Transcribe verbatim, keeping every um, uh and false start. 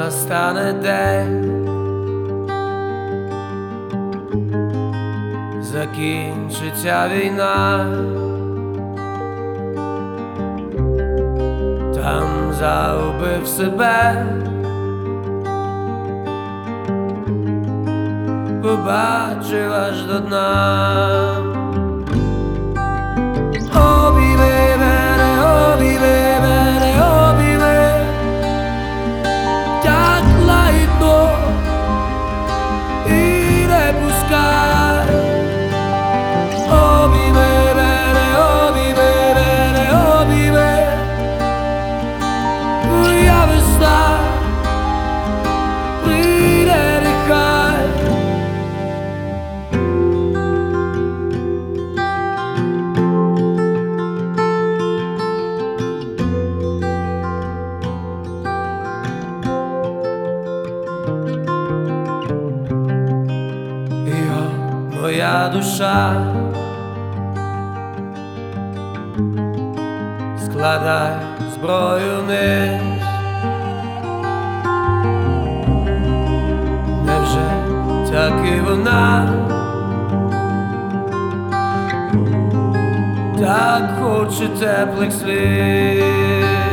настане день, закінчиться війна, там загубив себе, побачив аж до дна. Обійми мене, обійми мене, обійми, як лагідно, і не пускай. Обійми мене, обійми мене, обійми, моя весна прийде, нехай. Моя душа, складай зброю вниз. Невже так і вона так хоче теплих слів?